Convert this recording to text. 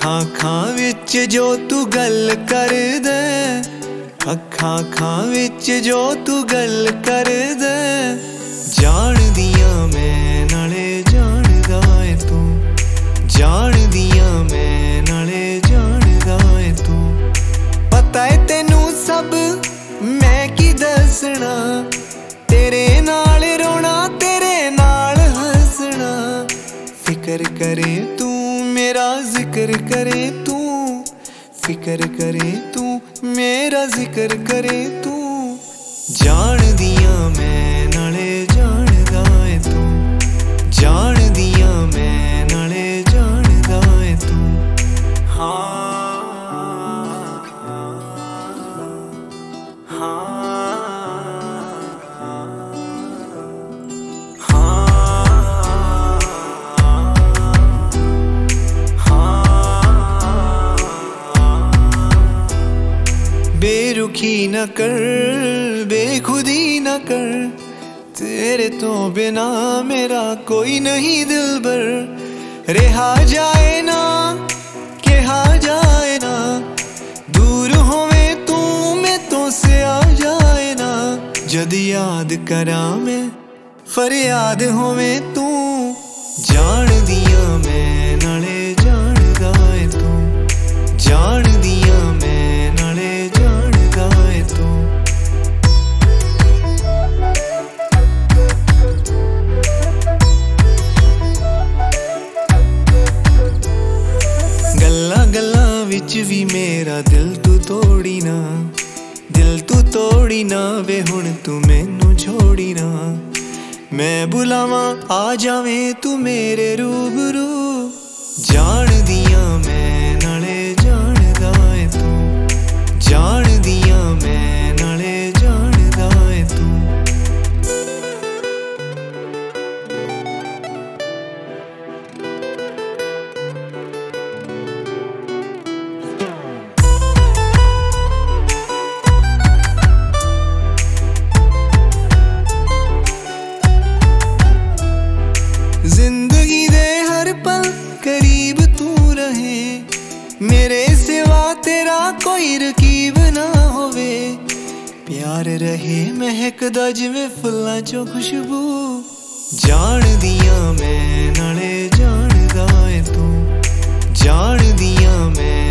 ਅੱਖਾਂ ਵਿੱਚ ਜੋ ਤੂੰ ਗੱਲ ਕਰਦਾ, ਅੱਖਾਂ ਵਿੱਚ ਜੋ ਤੂੰ ਗੱਲ ਕਰਦਾ, ਜਾਣਦੀਆਂ ਮੈਂ ਨਾਲੇ ਜਾਣਦਾ ਏ ਤੂੰ, ਜਾਣਦੀਆਂ ਮੈਂ ਨਾਲੇ ਜਾਣਦਾ ਏ ਤੂੰ। ਪਤਾ ਏ ਤੈਨੂੰ ਸਭ ਮੈਂ ਕੀ ਦੱਸਣਾ, तेरे नाल रोना तेरे नाल हंसना। फिक्र करे तू मेरा जिक्र करे तू, फिक्र करे तू मेरा जिक्र करे तू, जान दिया मैं नाले जानदा है तू, जान दिया मैं नाले जानदा है तू। हाँ हाँ बेरुखी न कर बेखुदी न कर, तेरे तो बिना मेरा कोई नहीं दिलबर। रहा जाए ना कहा जाए ना, दूर होवे तू मैं तो से आ जाए ना। जद याद करा मैं फरियाद होवे तू, जान दिया मैं नाले जानदा है तू, जान दिया मैं नाले जानदा है तू। गल्लां गल्लां विच भी मेरा दिल तू तोड़ी ना, दिल तू तोड़ी ना वे हुण तू मैनू छोड़ी ना। मैं बुलावां आ जावे तू मेरे रूबरू, जान दिया मैं नाले जानदा है तू, जान दिया मैं नाले जानदा है तू। जिंदगी दे हर पल करीब तू रहे, मेरे सिवा तेरा कोई रकीब ना होवे। प्यार रहे महकदा जिवें फुल्लां चों खुशबू, जान दिया मैं नाले जानदा है तू, जान दिया मैं